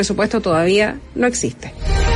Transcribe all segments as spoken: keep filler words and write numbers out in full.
presupuesto todavía no existe.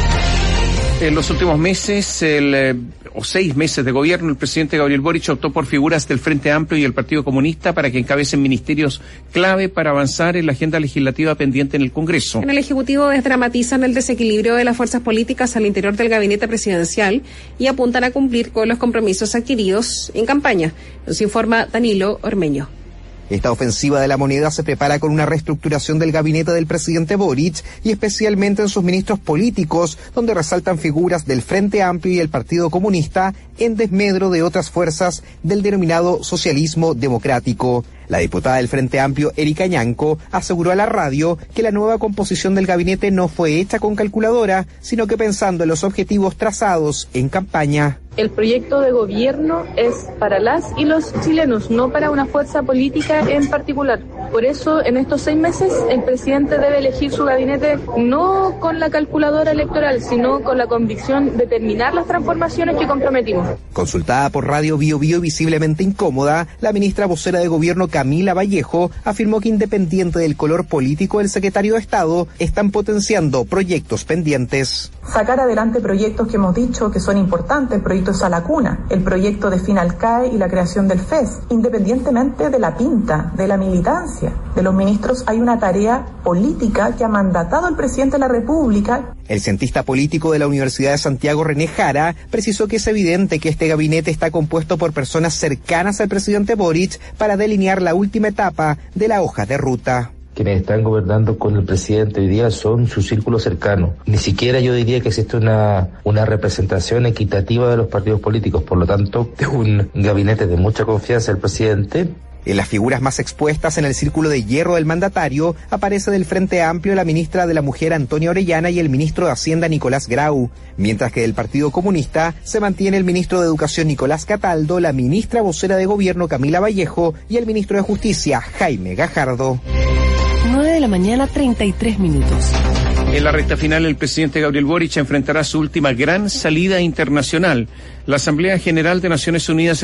En los últimos meses, el, eh, o seis meses de gobierno, el presidente Gabriel Boric optó por figuras del Frente Amplio y el Partido Comunista para que encabecen ministerios clave para avanzar en la agenda legislativa pendiente en el Congreso. En el Ejecutivo desdramatizan el desequilibrio de las fuerzas políticas al interior del gabinete presidencial y apuntan a cumplir con los compromisos adquiridos en campaña. Nos informa Danilo Ormeño. Esta ofensiva de la moneda se prepara con una reestructuración del gabinete del presidente Boric y especialmente en sus ministros políticos, donde resaltan figuras del Frente Amplio y el Partido Comunista en desmedro de otras fuerzas del denominado socialismo democrático. La diputada del Frente Amplio, Erika Ñanco, aseguró a la radio que la nueva composición del gabinete no fue hecha con calculadora, sino que pensando en los objetivos trazados en campaña. El proyecto de gobierno es para las y los chilenos, no para una fuerza política en particular. Por eso, en estos seis meses, el presidente debe elegir su gabinete no con la calculadora electoral, sino con la convicción de terminar las transformaciones que comprometimos. Consultada por Radio Bio Bio y visiblemente incómoda, la ministra vocera de Gobierno Camila Vallejo afirmó que independiente del color político del secretario de Estado, están potenciando proyectos pendientes. Sacar adelante proyectos que hemos dicho que son importantes, proyectos a la cuna, el proyecto de Finalcae y la creación del F E S, independientemente de la pinta, de la militancia de los ministros, hay una tarea política que ha mandatado el presidente de la República. El cientista político de la Universidad de Santiago, René Jara, precisó que es evidente que este gabinete está compuesto por personas cercanas al presidente Boric para delinear la última etapa de la hoja de ruta. Quienes están gobernando con el presidente hoy día son su círculo cercano. Ni siquiera yo diría que existe una, una representación equitativa de los partidos políticos. Por lo tanto, es un gabinete de mucha confianza del presidente. En las figuras más expuestas en el círculo de hierro del mandatario aparece del Frente Amplio la ministra de la Mujer Antonia Orellana y el ministro de Hacienda Nicolás Grau, mientras que del Partido Comunista se mantiene el ministro de Educación Nicolás Cataldo, la ministra vocera de Gobierno Camila Vallejo y el ministro de Justicia Jaime Gajardo. nueve de la mañana, treinta y tres minutos. En la recta final, el presidente Gabriel Boric enfrentará su última gran salida internacional. La Asamblea General de Naciones Unidas